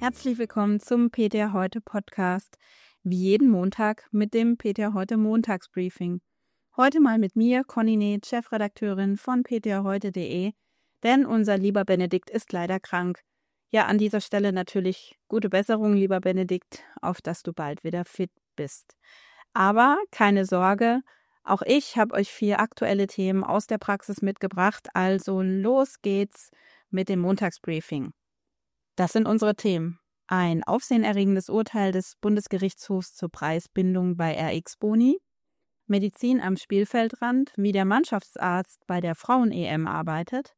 Herzlich willkommen zum PTA Heute Podcast, wie jeden Montag mit dem PTA Heute Montagsbriefing. Heute mal mit mir, Conny Neth, Chefredakteurin von ptaheute.de, denn unser lieber Benedikt ist leider krank. Ja, an dieser Stelle natürlich gute Besserung, lieber Benedikt, auf dass du bald wieder fit bist. Aber keine Sorge, auch ich habe euch 4 aktuelle Themen aus der Praxis mitgebracht, also los geht's mit dem Montagsbriefing. Das sind unsere Themen. Ein aufsehenerregendes Urteil des Bundesgerichtshofs zur Preisbindung bei RX Boni, Medizin am Spielfeldrand, wie der Mannschaftsarzt bei der Frauen-EM arbeitet,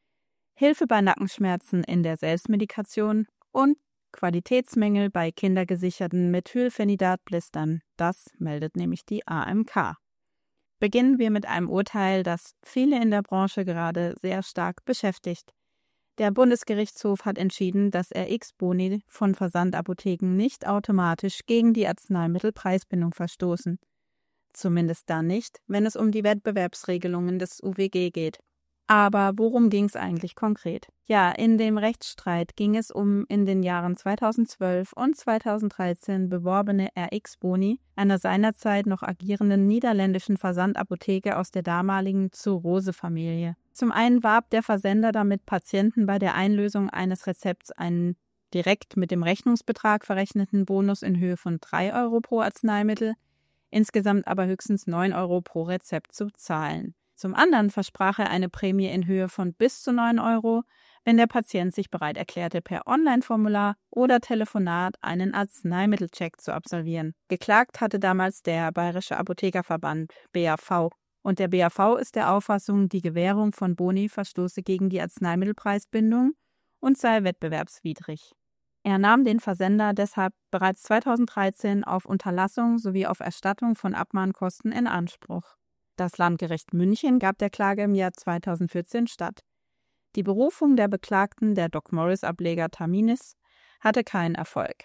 Hilfe bei Nackenschmerzen in der Selbstmedikation und Qualitätsmängel bei kindergesicherten Methylphenidat-Blistern. Das meldet nämlich die AMK. Beginnen wir mit einem Urteil, das viele in der Branche gerade sehr stark beschäftigt. Der Bundesgerichtshof hat entschieden, dass RX Boni von Versandapotheken nicht automatisch gegen die Arzneimittelpreisbindung verstoßen. Zumindest dann nicht, wenn es um die Wettbewerbsregelungen des UWG geht. Aber worum ging es eigentlich konkret? Ja, in dem Rechtsstreit ging es um in den Jahren 2012 und 2013 beworbene RX Boni einer seinerzeit noch agierenden niederländischen Versandapotheke aus der damaligen Zur-Rose-Familie. Zum einen warb der Versender damit Patienten bei der Einlösung eines Rezepts einen direkt mit dem Rechnungsbetrag verrechneten Bonus in Höhe von 3 € pro Arzneimittel, insgesamt aber höchstens 9 € pro Rezept zu zahlen. Zum anderen versprach er eine Prämie in Höhe von bis zu 9 €, wenn der Patient sich bereit erklärte, per Online-Formular oder Telefonat einen Arzneimittelcheck zu absolvieren. Geklagt hatte damals der Bayerische Apothekerverband, BAV. Und der BAV ist der Auffassung, die Gewährung von Boni verstoße gegen die Arzneimittelpreisbindung und sei wettbewerbswidrig. Er nahm den Versender deshalb bereits 2013 auf Unterlassung sowie auf Erstattung von Abmahnkosten in Anspruch. Das Landgericht München gab der Klage im Jahr 2014 statt. Die Berufung der Beklagten, der DocMorris-Ableger Taminis, hatte keinen Erfolg.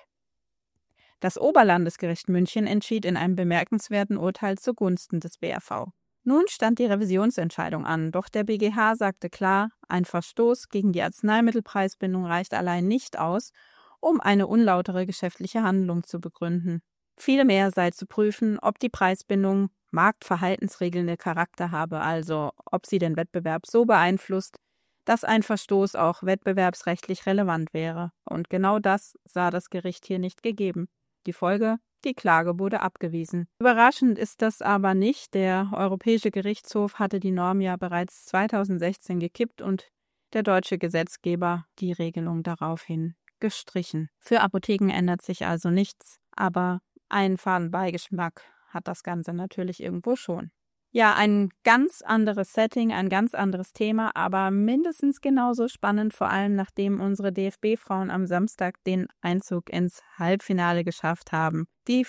Das Oberlandesgericht München entschied in einem bemerkenswerten Urteil zugunsten des BAV. Nun stand die Revisionsentscheidung an, doch der BGH sagte klar, ein Verstoß gegen die Arzneimittelpreisbindung reicht allein nicht aus, um eine unlautere geschäftliche Handlung zu begründen. Vielmehr sei zu prüfen, ob die Preisbindung marktverhaltensregelnde Charakter habe, also ob sie den Wettbewerb so beeinflusst, dass ein Verstoß auch wettbewerbsrechtlich relevant wäre. Und genau das sah das Gericht hier nicht gegeben. Die Folge: die Klage wurde abgewiesen. Überraschend ist das aber nicht. Der Europäische Gerichtshof hatte die Norm ja bereits 2016 gekippt und der deutsche Gesetzgeber die Regelung daraufhin gestrichen. Für Apotheken ändert sich also nichts, aber einen faden Beigeschmack hat das Ganze natürlich irgendwo schon. Ja, ein ganz anderes Setting, ein ganz anderes Thema, aber mindestens genauso spannend, vor allem nachdem unsere DFB-Frauen am Samstag den Einzug ins Halbfinale geschafft haben. Die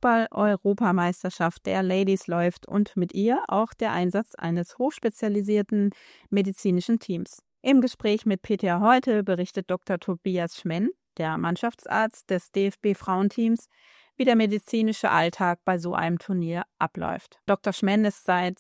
Fußball-Europameisterschaft der Ladies läuft und mit ihr auch der Einsatz eines hochspezialisierten medizinischen Teams. Im Gespräch mit PTA Heute berichtet Dr. Tobias Schmenn, der Mannschaftsarzt des DFB-Frauenteams, wie der medizinische Alltag bei so einem Turnier abläuft. Dr. Schmenn ist seit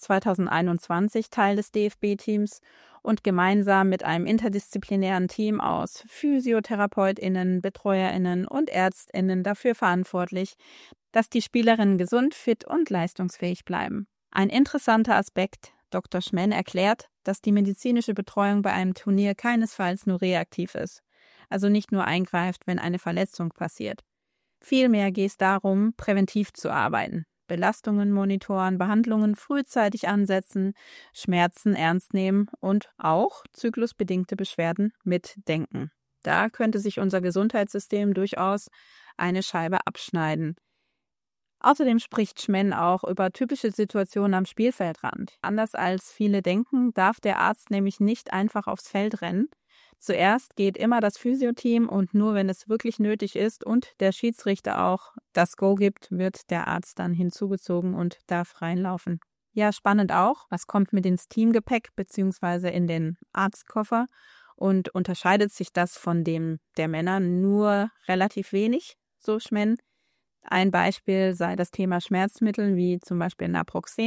2021 Teil des DFB-Teams und gemeinsam mit einem interdisziplinären Team aus PhysiotherapeutInnen, BetreuerInnen und ÄrztInnen dafür verantwortlich, dass die Spielerinnen gesund, fit und leistungsfähig bleiben. Ein interessanter Aspekt: Dr. Schmenn erklärt, dass die medizinische Betreuung bei einem Turnier keinesfalls nur reaktiv ist, also nicht nur eingreift, wenn eine Verletzung passiert. Vielmehr geht es darum, präventiv zu arbeiten, Belastungen monitoren, Behandlungen frühzeitig ansetzen, Schmerzen ernst nehmen und auch zyklusbedingte Beschwerden mitdenken. Da könnte sich unser Gesundheitssystem durchaus eine Scheibe abschneiden. Außerdem spricht Schmenn auch über typische Situationen am Spielfeldrand. Anders als viele denken, darf der Arzt nämlich nicht einfach aufs Feld rennen. Zuerst geht immer das Physioteam und nur wenn es wirklich nötig ist und der Schiedsrichter auch das Go gibt, wird der Arzt dann hinzugezogen und darf reinlaufen. Ja, spannend auch, was kommt mit ins Teamgepäck bzw. in den Arztkoffer und unterscheidet sich das von dem der Männer nur relativ wenig, so Schmenn. Ein Beispiel sei das Thema Schmerzmittel wie zum Beispiel Naproxen.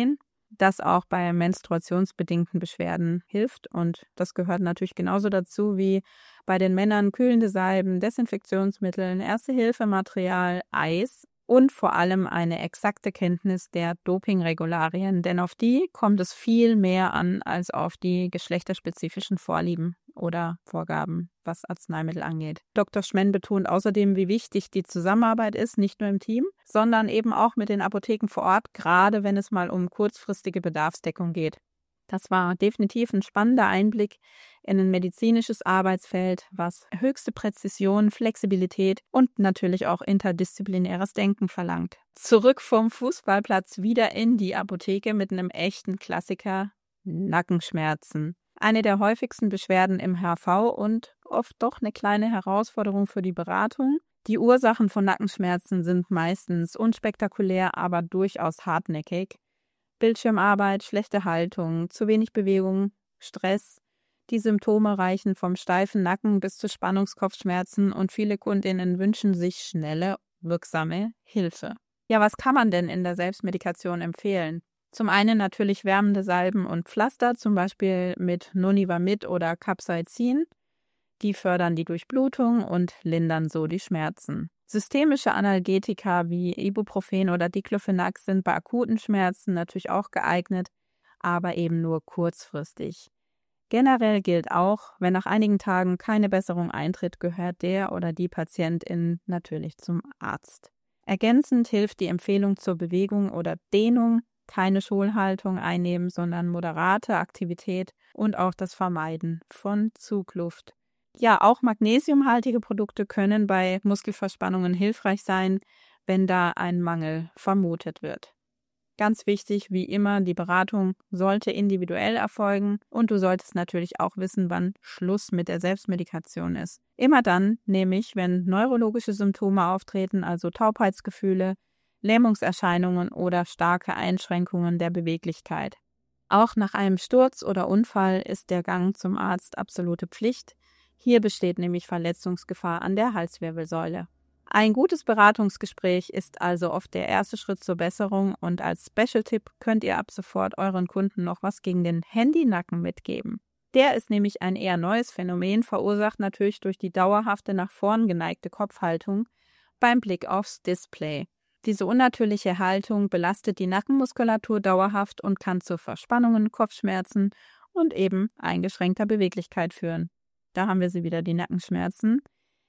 das auch bei menstruationsbedingten Beschwerden hilft. Und das gehört natürlich genauso dazu wie bei den Männern kühlende Salben, Desinfektionsmittel, Erste-Hilfe-Material, Eis und vor allem eine exakte Kenntnis der Dopingregularien, denn auf die kommt es viel mehr an als auf die geschlechterspezifischen Vorlieben oder Vorgaben, was Arzneimittel angeht. Dr. Schmenn betont außerdem, wie wichtig die Zusammenarbeit ist, nicht nur im Team, sondern eben auch mit den Apotheken vor Ort, gerade wenn es mal um kurzfristige Bedarfsdeckung geht. Das war definitiv ein spannender Einblick in ein medizinisches Arbeitsfeld, was höchste Präzision, Flexibilität und natürlich auch interdisziplinäres Denken verlangt. Zurück vom Fußballplatz wieder in die Apotheke mit einem echten Klassiker: Nackenschmerzen. Eine der häufigsten Beschwerden im HV und oft doch eine kleine Herausforderung für die Beratung. Die Ursachen von Nackenschmerzen sind meistens unspektakulär, aber durchaus hartnäckig. Bildschirmarbeit, schlechte Haltung, zu wenig Bewegung, Stress. Die Symptome reichen vom steifen Nacken bis zu Spannungskopfschmerzen und viele KundInnen wünschen sich schnelle, wirksame Hilfe. Ja, was kann man denn in der Selbstmedikation empfehlen? Zum einen natürlich wärmende Salben und Pflaster, zum Beispiel mit Nonivamid oder Capsaicin. Die fördern die Durchblutung und lindern so die Schmerzen. Systemische Analgetika wie Ibuprofen oder Diclofenac sind bei akuten Schmerzen natürlich auch geeignet, aber eben nur kurzfristig. Generell gilt auch, wenn nach einigen Tagen keine Besserung eintritt, gehört der oder die Patientin natürlich zum Arzt. Ergänzend hilft die Empfehlung zur Bewegung oder Dehnung, keine Schonhaltung einnehmen, sondern moderate Aktivität und auch das Vermeiden von Zugluft. Ja, auch magnesiumhaltige Produkte können bei Muskelverspannungen hilfreich sein, wenn da ein Mangel vermutet wird. Ganz wichtig, wie immer, die Beratung sollte individuell erfolgen und du solltest natürlich auch wissen, wann Schluss mit der Selbstmedikation ist. Immer dann, nämlich wenn neurologische Symptome auftreten, also Taubheitsgefühle, Lähmungserscheinungen oder starke Einschränkungen der Beweglichkeit. Auch nach einem Sturz oder Unfall ist der Gang zum Arzt absolute Pflicht. Hier besteht nämlich Verletzungsgefahr an der Halswirbelsäule. Ein gutes Beratungsgespräch ist also oft der erste Schritt zur Besserung und als Special-Tipp könnt ihr ab sofort euren Kunden noch was gegen den Handynacken mitgeben. Der ist nämlich ein eher neues Phänomen, verursacht natürlich durch die dauerhafte nach vorn geneigte Kopfhaltung beim Blick aufs Display. Diese unnatürliche Haltung belastet die Nackenmuskulatur dauerhaft und kann zu Verspannungen, Kopfschmerzen und eben eingeschränkter Beweglichkeit führen. Da haben wir sie wieder, die Nackenschmerzen.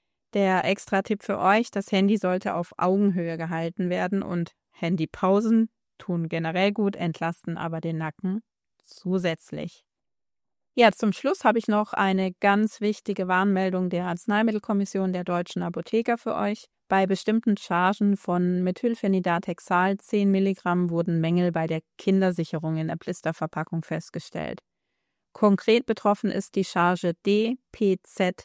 Der Extra-Tipp für euch: Das Handy sollte auf Augenhöhe gehalten werden und Handypausen tun generell gut, entlasten aber den Nacken zusätzlich. Ja, zum Schluss habe ich noch eine ganz wichtige Warnmeldung der Arzneimittelkommission der Deutschen Apotheker für euch. Bei bestimmten Chargen von Methylphenidathexal 10 Milligramm wurden Mängel bei der Kindersicherung in der Blisterverpackung festgestellt. Konkret betroffen ist die Charge DPZ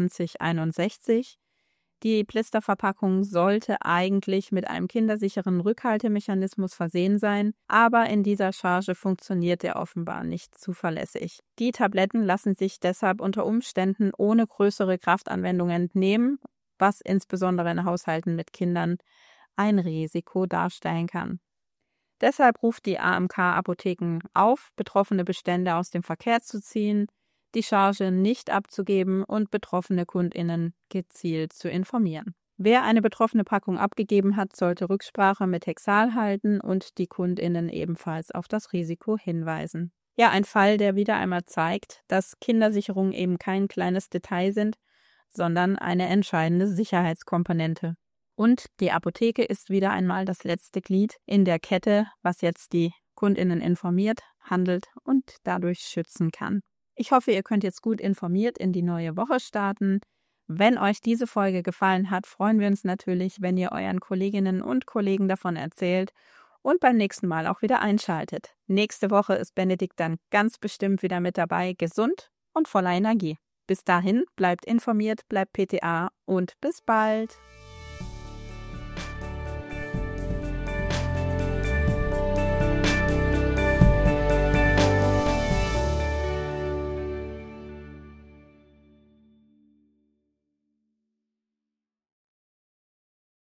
2061. Die Blisterverpackung sollte eigentlich mit einem kindersicheren Rückhaltemechanismus versehen sein, aber in dieser Charge funktioniert er offenbar nicht zuverlässig. Die Tabletten lassen sich deshalb unter Umständen ohne größere Kraftanwendung entnehmen, was insbesondere in Haushalten mit Kindern ein Risiko darstellen kann. Deshalb ruft die AMK Apotheken auf, betroffene Bestände aus dem Verkehr zu ziehen, die Charge nicht abzugeben und betroffene KundInnen gezielt zu informieren. Wer eine betroffene Packung abgegeben hat, sollte Rücksprache mit Hexal halten und die KundInnen ebenfalls auf das Risiko hinweisen. Ja, ein Fall, der wieder einmal zeigt, dass Kindersicherungen eben kein kleines Detail sind, sondern eine entscheidende Sicherheitskomponente. Und die Apotheke ist wieder einmal das letzte Glied in der Kette, was jetzt die KundInnen informiert, handelt und dadurch schützen kann. Ich hoffe, ihr könnt jetzt gut informiert in die neue Woche starten. Wenn euch diese Folge gefallen hat, freuen wir uns natürlich, wenn ihr euren Kolleginnen und Kollegen davon erzählt und beim nächsten Mal auch wieder einschaltet. Nächste Woche ist Benedikt dann ganz bestimmt wieder mit dabei, gesund und voller Energie. Bis dahin, bleibt informiert, bleibt PTA und bis bald!